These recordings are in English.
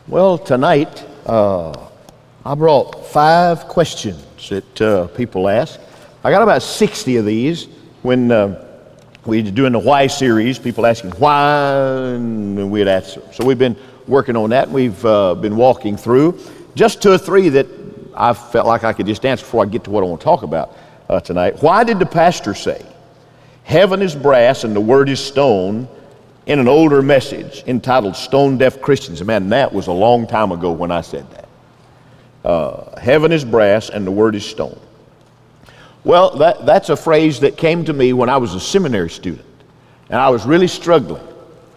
Well, tonight I brought 5 questions that people ask. I got about 60 of these when we were doing the Why series, people asking why, and we'd answer. So we've been working on that, and we've been walking through. Just 2 or 3 that I felt like I could just answer before I get to what I want to talk about tonight. Why did the pastor say, "Heaven is brass and the word is stone," in an older message entitled Stone Deaf Christians? And man, that was a long time ago when I said that. Heaven is brass and the word is stone. Well, that's a phrase that came to me when I was a seminary student, and I was really struggling.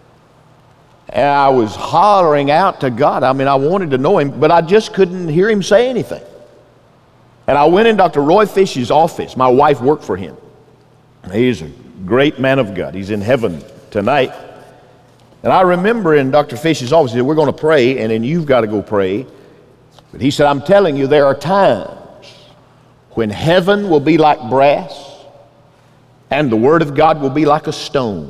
And I was hollering out to God. I mean, I wanted to know Him, but I just couldn't hear Him say anything. And I went in Dr. Roy Fish's office. My wife worked for him. He's a great man of God. He's in heaven tonight. And I remember in Dr. Fish's office, he said, "We're going to pray, and then you've got to go pray." But he said, "I'm telling you, there are times when heaven will be like brass and the Word of God will be like a stone.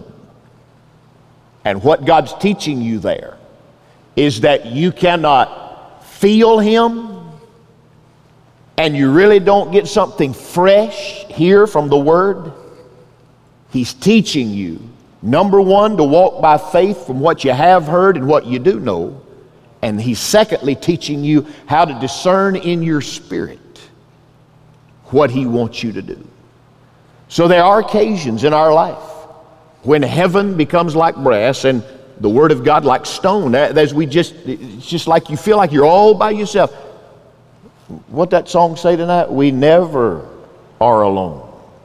And what God's teaching you there is that you cannot feel Him, and you really don't get something fresh here from the Word. He's teaching you, number one, to walk by faith from what you have heard and what you do know. And He's secondly teaching you how to discern in your spirit what He wants you to do." So there are occasions in our life when heaven becomes like brass and the Word of God like stone. It's just like you feel like you're all by yourself. What that song say tonight? We never are alone.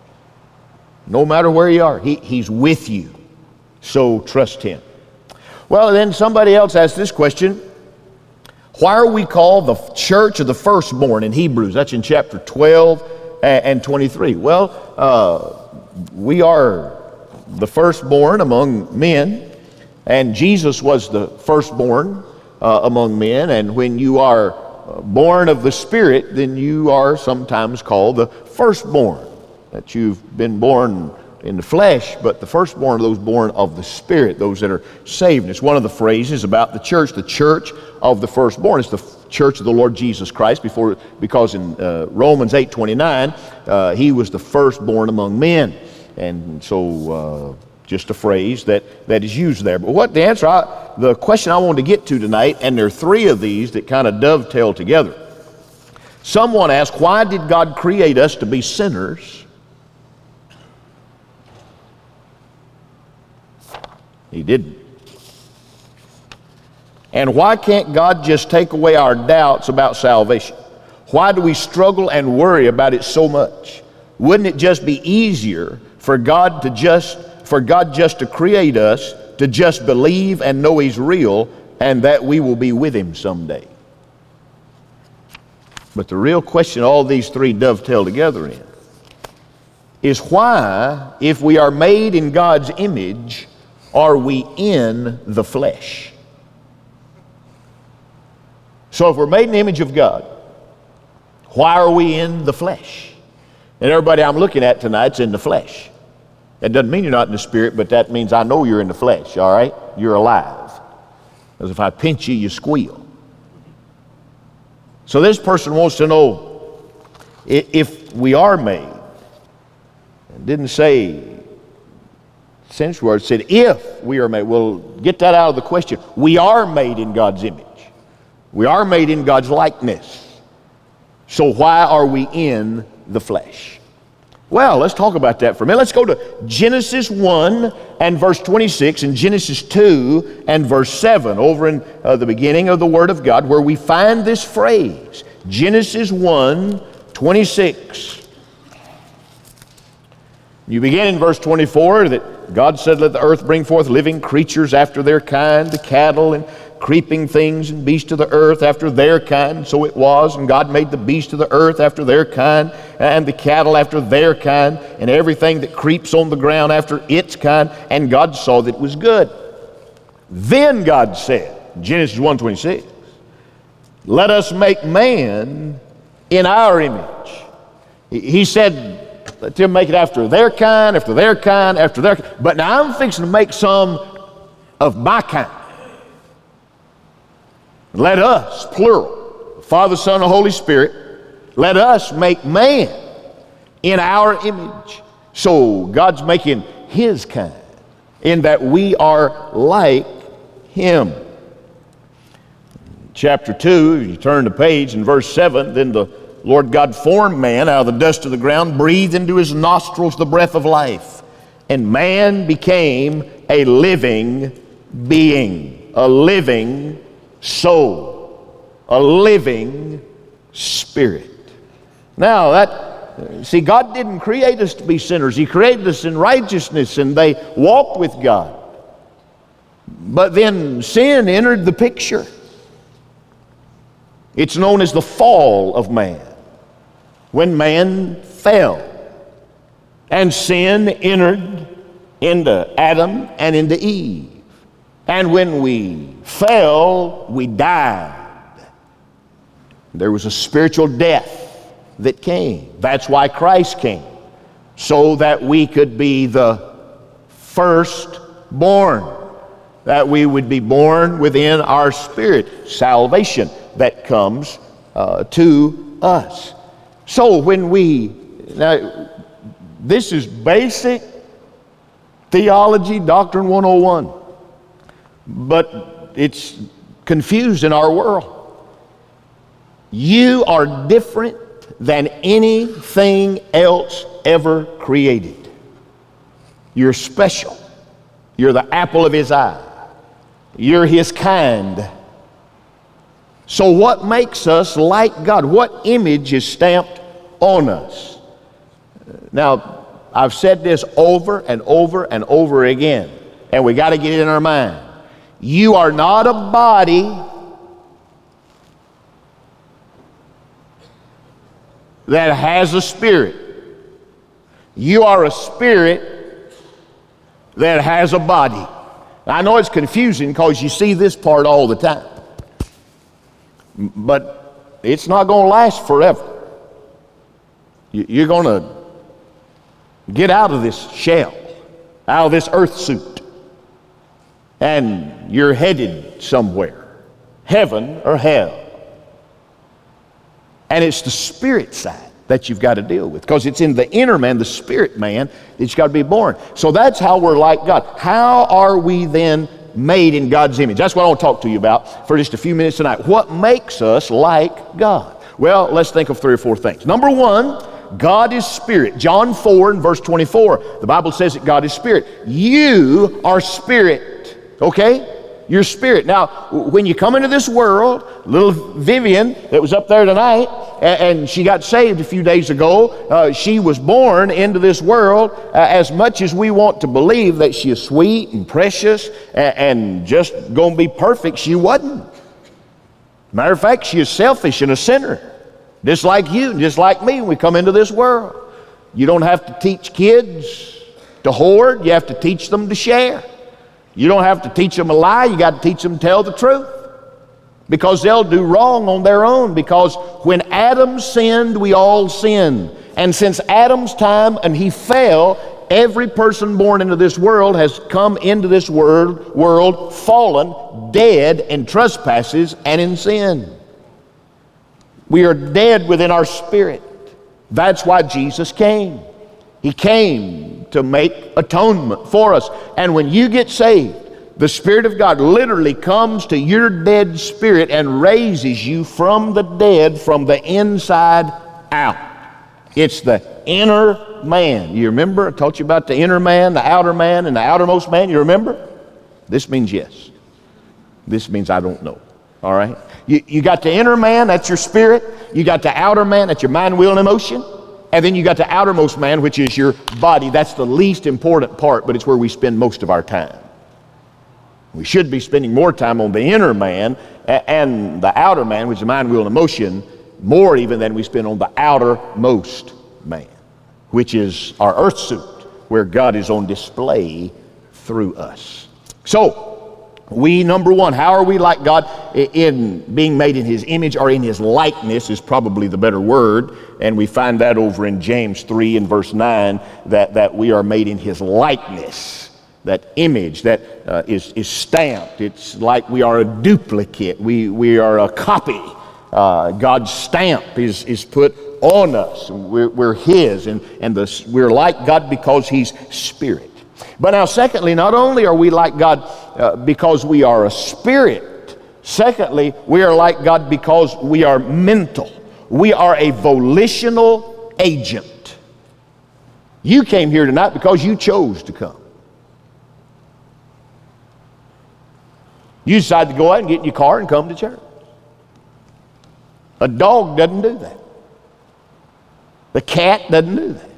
No matter where you are, He's with you. So trust Him. Well, then somebody else asked this question. Why are we called the church of the firstborn in Hebrews? That's in chapter 12 and 23. Well, we are the firstborn among men, and Jesus was the firstborn among men. And when you are born of the Spirit, then you are sometimes called the firstborn. That you've been born in the flesh, but the firstborn are those born of the Spirit, those that are saved. And it's one of the phrases about the church of the firstborn. It's the church of the Lord Jesus Christ, because in Romans 8:29, He was the firstborn among men. And so just a phrase that is used there. But what the question I wanted to get to tonight, and there are 3 of these that kind of dovetail together. Someone asked, why did God create us to be sinners? He didn't. And why can't God just take away our doubts about salvation? Why do we struggle and worry about it so much? Wouldn't it just be easier for God just to create us, to just believe and know He's real, and that we will be with Him someday? But the real question all these 3 dovetail together in is why, if we are made in God's image, are we in the flesh? So if we're made in the image of God, why are we in the flesh? And everybody I'm looking at tonight's in the flesh. That doesn't mean you're not in the spirit, but that means I know you're in the flesh, all right? You're alive. Because if I pinch you, you squeal. So this person wants to know if we are made. It didn't say since word, said if we are made. Well, get that out of the question. We are made in God's image. We are made in God's likeness. So why are we in the flesh? Well, let's talk about that for a minute. Let's go to Genesis 1 and verse 26 and Genesis 2 and verse 7 over in the beginning of the Word of God, where we find this phrase. Genesis 1:26. You begin in verse 24 that God said, "Let the earth bring forth living creatures after their kind, the cattle and creeping things and beasts of the earth after their kind." So it was, and God made the beasts of the earth after their kind, and the cattle after their kind, and everything that creeps on the ground after its kind. And God saw that it was good. Then God said, Genesis 1:26, "Let us make man in our image." He said, let them make it after their kind, after their kind, after their kind. But now I'm fixing to make some of my kind. Let us, plural, Father, Son, and Holy Spirit, let us make man in our image. So God's making his kind, in that we are like him. Chapter 2, you turn the page in verse 7, then the Lord God formed man out of the dust of the ground, breathed into his nostrils the breath of life, and man became a living being, a living soul, a living spirit. Now see, God didn't create us to be sinners. He created us in righteousness, and they walked with God. But then sin entered the picture. It's known as the fall of man. When man fell, and sin entered into Adam and into Eve. And when we fell, we died. There was a spiritual death that came. That's why Christ came, so that we could be the firstborn, that we would be born within our spirit, salvation that comes to us. So when now this is basic theology, Doctrine 101, but it's confused in our world. You are different than anything else ever created. You're special. You're the apple of his eye. You're his kind. So what makes us like God? What image is stamped on us? Now, I've said this over and over and over again, and we got to get it in our mind. You are not a body that has a spirit. You are a spirit that has a body. I know it's confusing because you see this part all the time, but it's not going to last forever. You're going to get out of this shell, out of this earth suit, and you're headed somewhere, heaven or hell. And it's the spirit side that you've got to deal with, because it's in the inner man, the spirit man, that's got to be born. So that's how we're like God. How are we then made in God's image? That's what I want to talk to you about for just a few minutes tonight. What makes us like God? Well, let's think of 3 or 4 things. Number one, God is spirit. John 4 and verse 24, the Bible says that God is spirit. You are spirit, okay? You're spirit. Now, when you come into this world, little Vivian that was up there tonight, and she got saved a few days ago, she was born into this world. As much as we want to believe that she is sweet and precious and just going to be perfect, she wasn't. Matter of fact, she is selfish and a sinner. Just like you, just like me when we come into this world. You don't have to teach kids to hoard. You have to teach them to share. You don't have to teach them a lie. You got to teach them to tell the truth. Because they'll do wrong on their own. Because when Adam sinned, we all sinned. And since Adam's time and he fell, every person born into this world has come into this world fallen, dead in trespasses and in sin. We are dead within our spirit. That's why Jesus came. He came to make atonement for us. And when you get saved, the Spirit of God literally comes to your dead spirit and raises you from the dead, from the inside out. It's the inner man. You remember? I taught you about the inner man, the outer man, and the outermost man. You remember? This means yes. This means I don't know. All right? You got the inner man, that's your spirit. You got the outer man, that's your mind, will, and emotion. And then you got the outermost man, which is your body. That's the least important part, but it's where we spend most of our time. We should be spending more time on the inner man and the outer man, which is mind, will, and emotion, more even than we spend on the outermost man, which is our earth suit, where God is on display through us. So, we, number one, how are we like God? In being made in his image, or in his likeness is probably the better word. And we find that over in James 3 and verse 9, that we are made in his likeness. that image that is stamped. It's like we are a duplicate. We are a copy. God's stamp is put on us. We're His, and we're like God because He's Spirit. But now, secondly, not only are we like God because we are a spirit, secondly, we are like God because we are mental. We are a volitional agent. You came here tonight because you chose to come. You decided to go out and get in your car and come to church. A dog doesn't do that. The cat doesn't do that.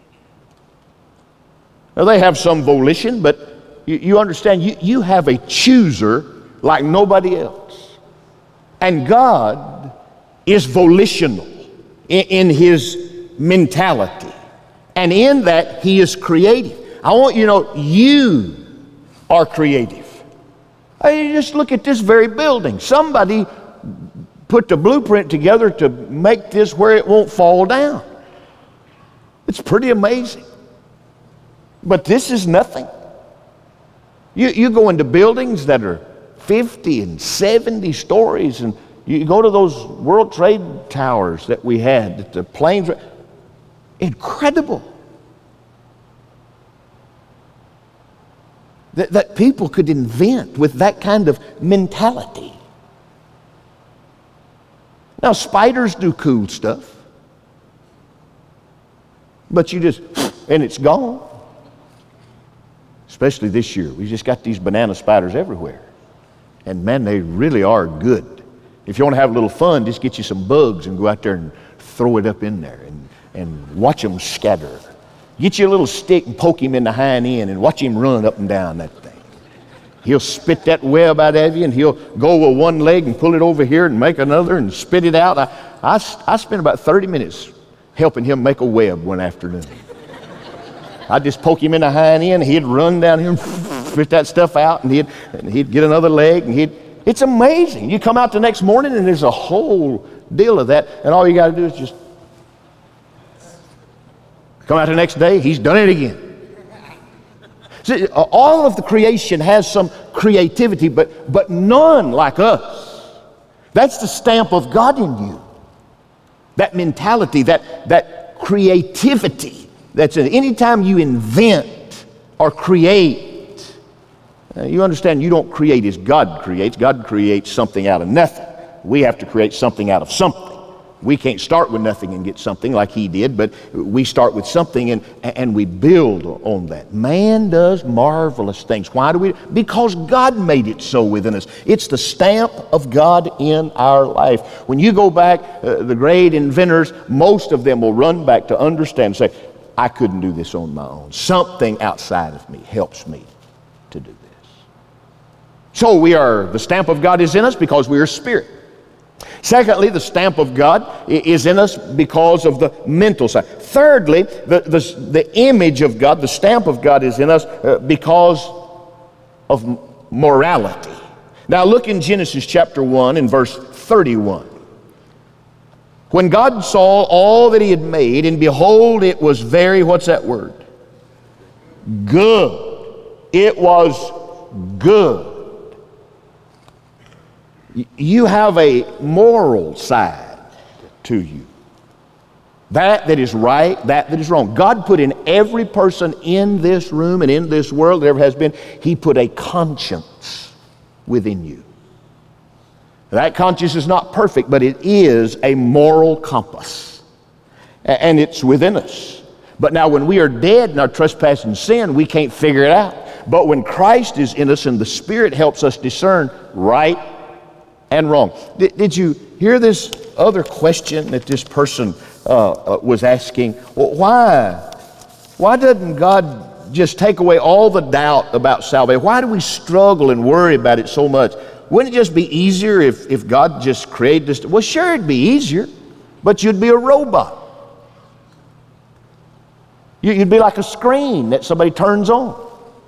Now, they have some volition, but you understand, you have a chooser like nobody else. And God is volitional in His mentality. And in that, He is creative. I want you to know, you are creative. You just look at this very building. Somebody put the blueprint together to make this where it won't fall down. It's pretty amazing. But this is nothing. You go into buildings that are 50 and 70 stories, and you go to those World Trade Towers that we had, that the planes were incredible. That people could invent with that kind of mentality. Now, spiders do cool stuff, but and it's gone. Especially this year. We just got these banana spiders everywhere. And man, they really are good. If you want to have a little fun, just get you some bugs and go out there and throw it up in there and watch them scatter. Get you a little stick and poke him in the hind end and watch him run up and down that thing. He'll spit that web out at you, and he'll go with one leg and pull it over here and make another and spit it out. I spent about 30 minutes helping him make a web one afternoon. I'd just poke him in the hind end, and he'd run down here and spit that stuff out, and he'd get another leg, and it's amazing. You come out the next morning, and there's a whole deal of that, and all you got to do is just come out the next day, he's done it again. See, all of the creation has some creativity, but none like us. That's the stamp of God in you. That mentality, that creativity. That's it. Anytime you invent or create, you understand you don't create as God creates. God creates something out of nothing. We have to create something out of something. We can't start with nothing and get something like He did, but we start with something and we build on that. Man does marvelous things. Why do we? Because God made it so within us. It's the stamp of God in our life. When you go back, the great inventors, most of them will run back to understand and say, I couldn't do this on my own. Something outside of me helps me to do this. So the stamp of God is in us because we are spirit. Secondly, the stamp of God is in us because of the mental side. Thirdly, the image of God, the stamp of God is in us because of morality. Now look in Genesis chapter 1 and verse 31. When God saw all that He had made, and behold, it was very, what's that word? Good. It was good. You have a moral side to you. That is right, that is wrong. God put in every person in this room and in this world that ever has been, He put a conscience within you. That conscience is not perfect, but it is a moral compass. And it's within us. But now when we are dead in our trespass and sin, we can't figure it out. But when Christ is in us and the Spirit helps us discern right and wrong. Did you hear this other question that this person was asking? Well, why doesn't God just take away all the doubt about salvation? Why do we struggle and worry about it so much? Wouldn't it just be easier if God just created this? Well, sure, it'd be easier, but you'd be a robot. You'd be like a screen that somebody turns on.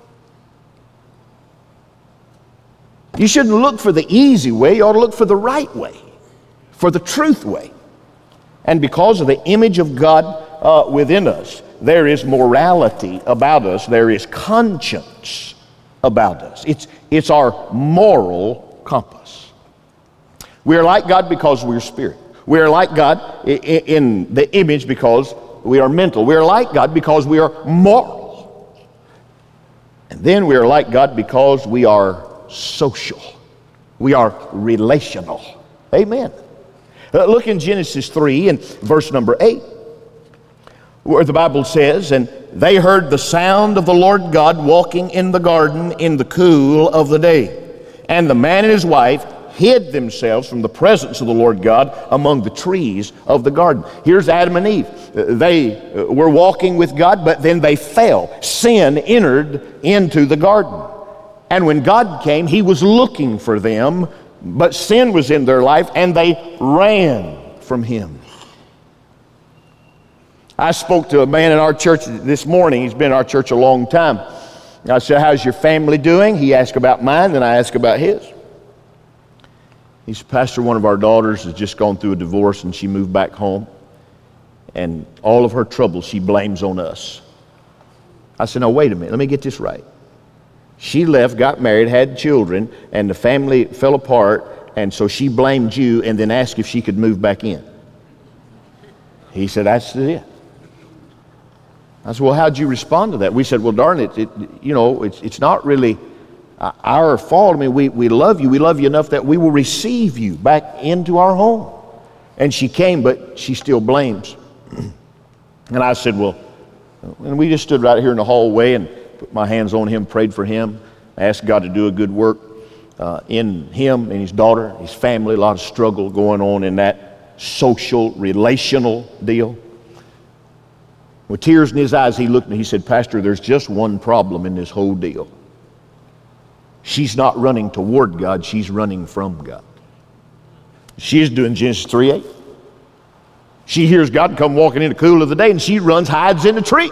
You shouldn't look for the easy way. You ought to look for the right way, for the truth way. And because of the image of God within us, there is morality about us. There is conscience about us. It's our moral compass. We are like God because we are spirit. We are like God in the image because we are mental. We are like God because we are moral. And then we are like God because we are social. We are relational. Amen. Look in Genesis 3 and verse number 8, where the Bible says, "And they heard the sound of the Lord God walking in the garden in the cool of the day. And the man and his wife hid themselves from the presence of the Lord God among the trees of the garden." Here's Adam and Eve. They were walking with God, but then they fell. Sin entered into the garden. And when God came, He was looking for them, but sin was in their life, and they ran from Him. I spoke to a man in our church this morning. He's been in our church a long time. I said, "How's your family doing?" He asked about mine, then I asked about his. He said, "Pastor, one of our daughters has just gone through a divorce, and she moved back home. And all of her troubles she blames on us." I said, "Now wait a minute, let me get this right. She left, got married, had children, and the family fell apart, and so she blamed you and then asked if she could move back in." He said, "That's it." I said, "Well, how'd you respond to that?" We said, "Well, darn it, it's not really our fault. I mean, we love you. We love you enough that we will receive you back into our home." And she came, but she still blames. And I said, "Well," and we just stood right here in the hallway and put my hands on him, prayed for him, asked God to do a good work in him and his daughter, his family. A lot of struggle going on in that social, relational deal. With tears in his eyes, he looked at me. He said, "Pastor, there's just one problem in this whole deal. She's not running toward God, she's running from God." She's doing Genesis 3:8. She hears God come walking in the cool of the day, and she runs, hides in the trees.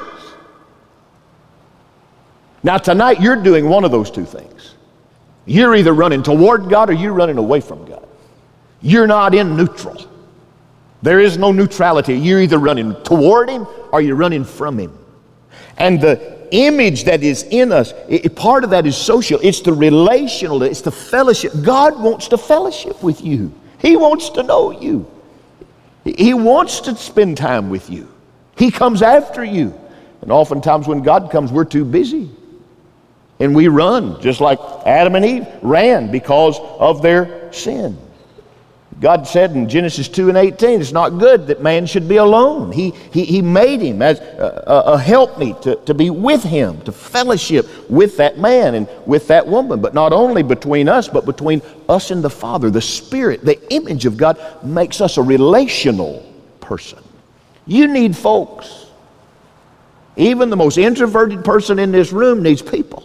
Now tonight, you're doing one of those two things. You're either running toward God or you're running away from God. You're not in neutral. There is no neutrality. You're either running toward Him or you're running from Him. And the image that is in us, part of that is social. It's the relational, it's the fellowship. God wants to fellowship with you. He wants to know you. He wants to spend time with you. He comes after you. And oftentimes when God comes, we're too busy. And we run, just like Adam and Eve ran because of their sin. God said in Genesis 2:18, it's not good that man should be alone. He made him as a helpmeet to be with him, to fellowship with that man and with that woman. But not only between us, but between us and the Father. The Spirit, the image of God, makes us a relational person. You need folks. Even the most introverted person in this room needs people.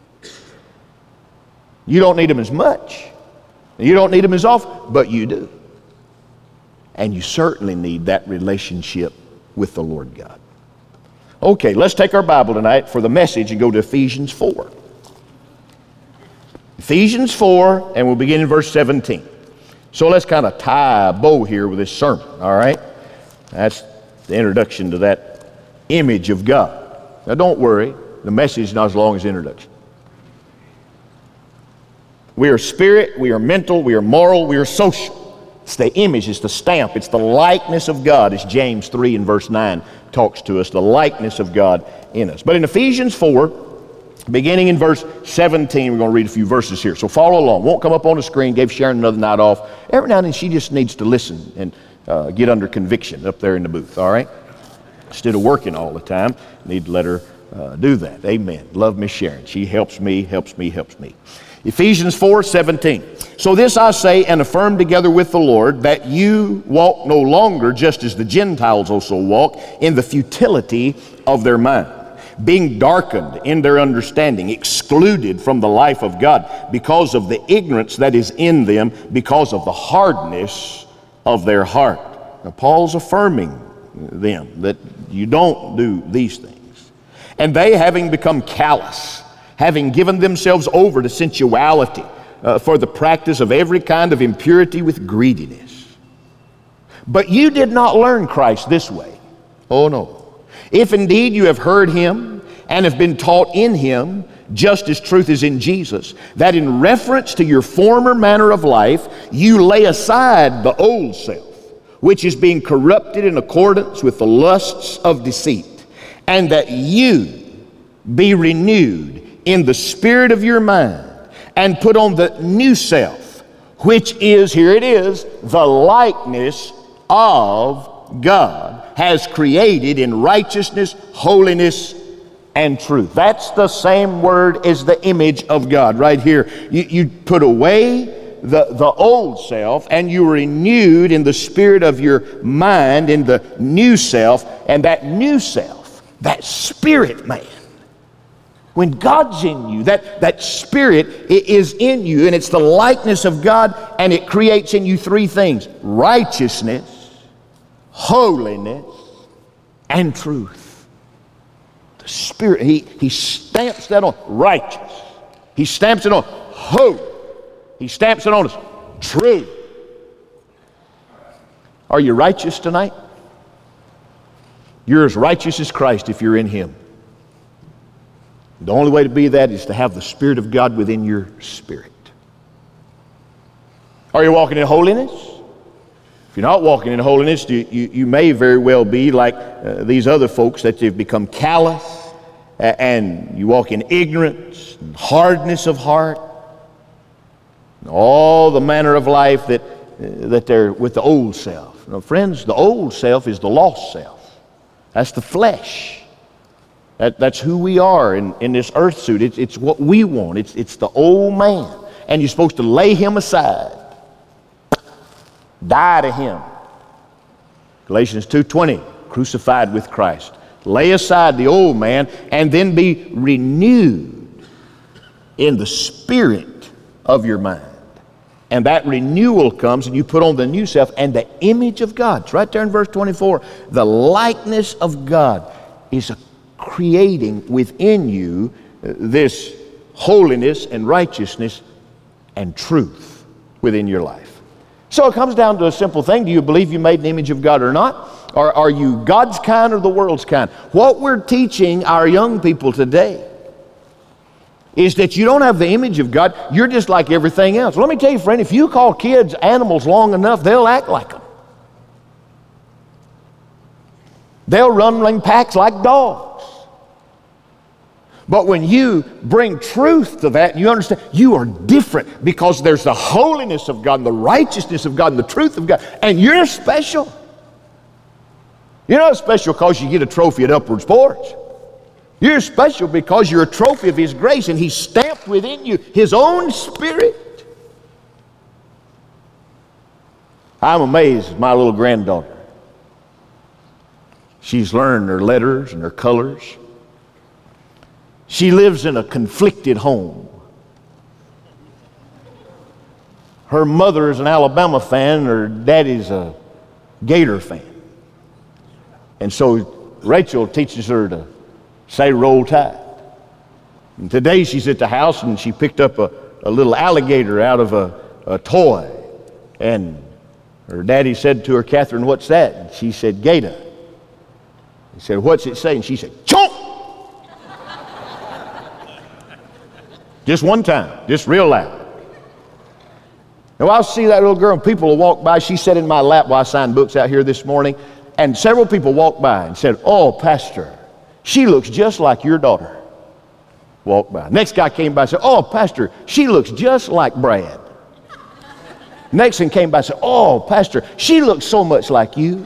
You don't need them as much. You don't need them as often, but you do. And you certainly need that relationship with the Lord God. Okay, let's take our Bible tonight for the message and go to Ephesians 4. Ephesians 4, and we'll begin in verse 17. So let's kind of tie a bow here with this sermon, all right? That's the introduction to that image of God. Now don't worry, the message is not as long as the introduction. We are spirit, we are mental, we are moral, we are social. It's the image, it's the stamp, it's the likeness of God, as James 3 and verse 9 talks to us, the likeness of God in us. But in Ephesians 4, beginning in verse 17, we're going to read a few verses here. So follow along. Won't come up on the screen. Gave Sharon another night off. Every now and then she just needs to listen and get under conviction up there in the booth, all right? Instead of working all the time, need to let her do that. Amen. Love Miss Sharon. She helps me. Ephesians 4:17. So this I say and affirm together with the Lord, that you walk no longer just as the Gentiles also walk, in the futility of their mind, being darkened in their understanding, excluded from the life of God because of the ignorance that is in them, because of the hardness of their heart. Now Paul's affirming them that you don't do these things. And they, having become callous, having given themselves over to sensuality, for the practice of every kind of impurity with greediness. But you did not learn Christ this way. Oh no. If indeed you have heard him and have been taught in him, just as truth is in Jesus, that in reference to your former manner of life, you lay aside the old self, which is being corrupted in accordance with the lusts of deceit, and that you be renewed in the spirit of your mind, and put on the new self, which is, here it is, the likeness of God, has created in righteousness, holiness, and truth. That's the same word as the image of God right here. You put away the old self, and you are renewed in the spirit of your mind, in the new self. And that new self, that spirit man, when God's in you, that spirit is in you, and it's the likeness of God, and it creates in you three things: righteousness, holiness, and truth. The Spirit, he stamps that on righteous. He stamps it on holy. He stamps it on us true. Are you righteous tonight? You're as righteous as Christ if you're in him. The only way to be that is to have the Spirit of God within your spirit. Are you walking in holiness? If you're not walking in holiness, you may very well be like these other folks, that they've become callous, and you walk in ignorance and hardness of heart, and all the manner of life that they're with the old self. Now, friends, the old self is the lost self. That's the flesh. That's who we are in this earth suit. It's what we want. It's the old man. And you're supposed to lay him aside. Die to him. Galatians 2:20, crucified with Christ. Lay aside the old man and then be renewed in the spirit of your mind. And that renewal comes, and you put on the new self and the image of God. It's right there in verse 24. The likeness of God is creating within you this holiness and righteousness and truth within your life. So it comes down to a simple thing. Do you believe you made an image of God or not? Or are you God's kind or the world's kind? What we're teaching our young people today is that you don't have the image of God. You're just like everything else. Let me tell you, friend, if you call kids animals long enough, they'll act like them. They'll run in packs like dogs. But when you bring truth to that, you understand you are different, because there's the holiness of God and the righteousness of God and the truth of God, and you're special. You're not special because you get a trophy at Upward Sports. You're special because you're a trophy of His grace, and He's stamped within you His own Spirit. I'm amazed at my little granddaughter. She's learned her letters and her colors. She lives in a conflicted home. Her mother is an Alabama fan, and her daddy's a Gator fan. And so Rachel teaches her to say Roll Tide. And today she's at the house, and she picked up a little alligator out of a toy. And her daddy said to her, "Catherine, what's that?" And she said, "Gator." He said, "What's it say?" And she said, "Chomp!" Just one time, just real loud. Now I'll see that little girl, and people will walk by. She sat in my lap while I signed books out here this morning, and several people walked by and said, "Oh, Pastor, she looks just like your daughter." Walked by. Next guy came by and said, "Oh, Pastor, she looks just like Brad." Next one came by and said, "Oh, Pastor, she looks so much like you."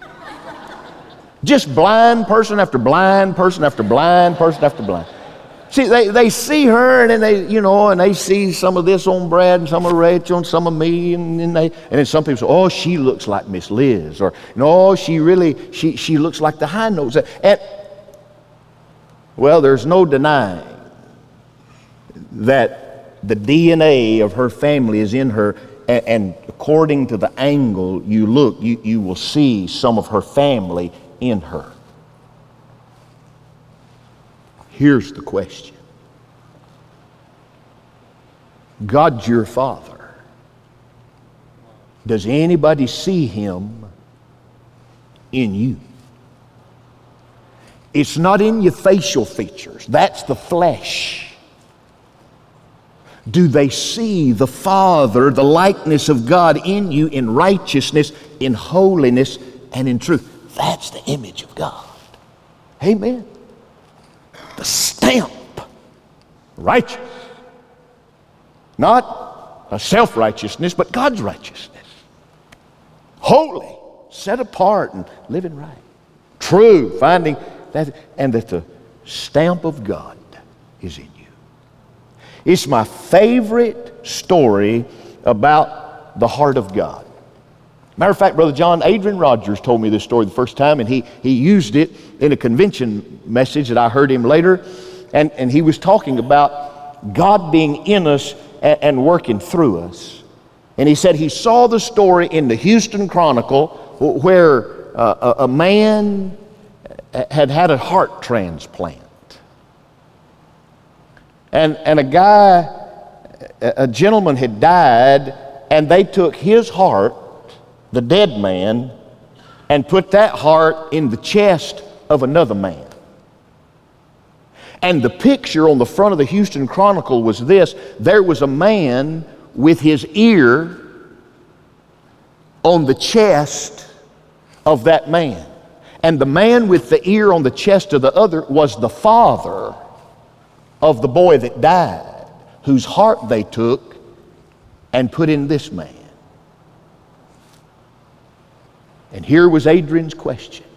Just blind person after blind person after blind person after blind. See, they see her, and then they see some of this on Brad and some of Rachel and some of me, and then some people say, "Oh, she looks like Miss Liz," or "No, she looks like the high notes." And well, there's no denying that the DNA of her family is in her, and according to the angle you look, you will see some of her family in her. Here's the question. God's your Father. Does anybody see Him in you? It's not in your facial features. That's the flesh. Do they see the Father, the likeness of God in you in righteousness, in holiness, and in truth? That's the image of God. Amen. The stamp. Righteous. Not a self-righteousness, but God's righteousness. Holy, set apart, and living right. True, finding that, and that the stamp of God is in you. It's my favorite story about the heart of God. Matter of fact, Brother John, Adrian Rogers told me this story the first time, and he used it in a convention message that I heard him later, and he was talking about God being in us and working through us. And he said he saw the story in the Houston Chronicle where a man had had a heart transplant. And a gentleman had died, and they took his heart, the dead man, and put that heart in the chest of another man. And the picture on the front of the Houston Chronicle was this: there was a man with his ear on the chest of that man. And the man with the ear on the chest of the other was the father of the boy that died, whose heart they took and put in this man. And here was Adrian's question.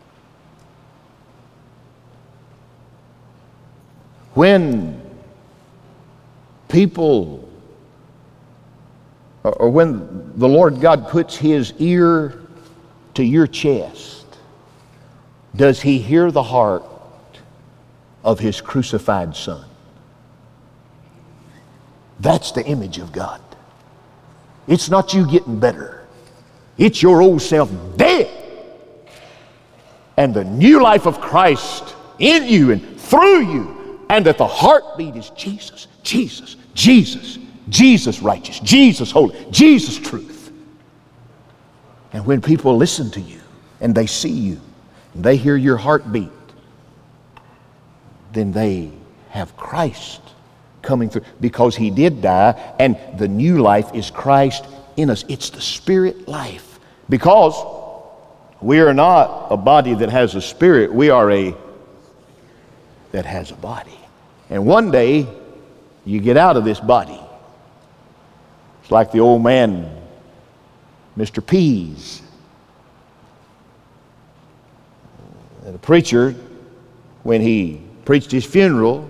When people, or when the Lord God puts His ear to your chest, does He hear the heart of His crucified Son? That's the image of God. It's not you getting better. It's your old self dead, and the new life of Christ in you and through you, and that the heartbeat is Jesus, Jesus, Jesus, Jesus righteous, Jesus holy, Jesus truth. And when people listen to you and they see you and they hear your heartbeat, then they have Christ coming through, because He did die, and the new life is Christ in us. It's the Spirit life. Because we are not a body that has a spirit, we are a that has a body. And one day you get out of this body. It's like the old man, Mr. Pease. And the preacher, when he preached his funeral,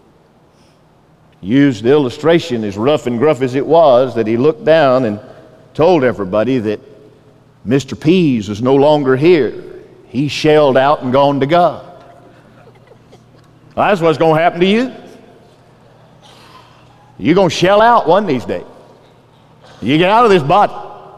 used the illustration, as rough and gruff as it was, that he looked down and told everybody that Mr. Pease was no longer here. He shelled out and gone to God. Well, that's what's going to happen to you. You're going to shell out one of these days. You get out of this body,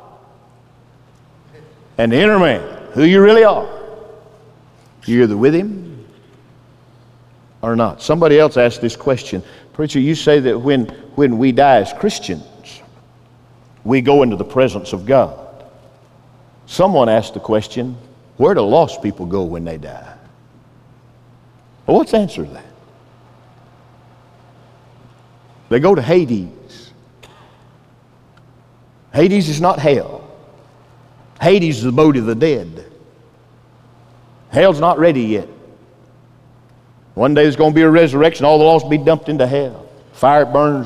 and the inner man, who you really are, you're either with Him or not. Somebody else asked this question. Preacher, you say that when we die as Christians, we go into the presence of God. Someone asked the question, where do lost people go when they die? Well, what's the answer to that? They go to Hades. Hades is not hell. Hades is the abode of the dead. Hell's not ready yet. One day there's going to be a resurrection. All the lost will be dumped into hell. Fire burns.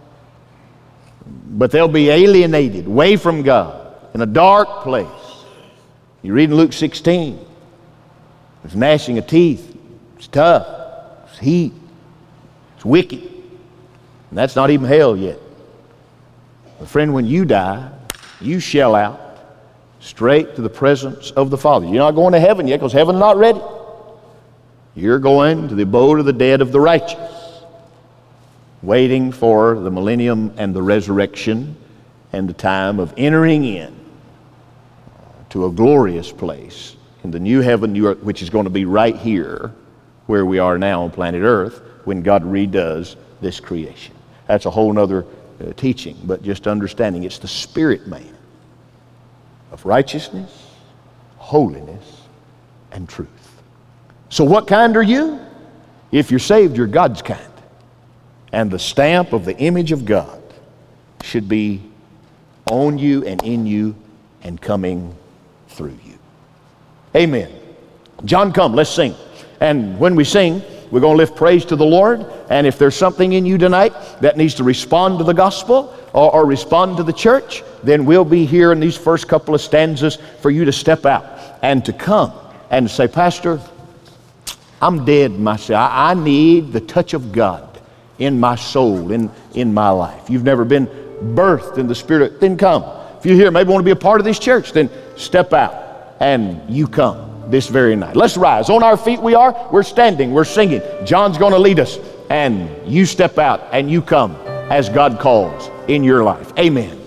But they'll be alienated, away from God, in a dark place. You read in Luke 16. There's gnashing of teeth. It's tough. It's heat. It's wicked. And that's not even hell yet. But friend, when you die, you shell out straight to the presence of the Father. You're not going to heaven yet, because heaven's not ready. You're going to the abode of the dead of the righteous, waiting for the millennium and the resurrection and the time of entering in to a glorious place in the new heaven, new earth, which is going to be right here where we are now on planet Earth when God redoes this creation. That's a whole other teaching, but just understanding it's the spirit man of righteousness, holiness, and truth. So what kind are you? If you're saved, you're God's kind. And the stamp of the image of God should be on you and in you and coming through you. Amen. John, come, let's sing. And when we sing, we're going to lift praise to the Lord. And if there's something in you tonight that needs to respond to the gospel or respond to the church, then we'll be here in these first couple of stanzas for you to step out and to come and say, Pastor, I'm dead myself. I need the touch of God in my soul, in my life. You've never been birthed in the Spirit, then come. If you're here, maybe want to be a part of this church, then step out and you come this very night. Let's rise. On our feet we are. We're standing. We're singing. John's going to lead us. And you step out and you come as God calls in your life. Amen.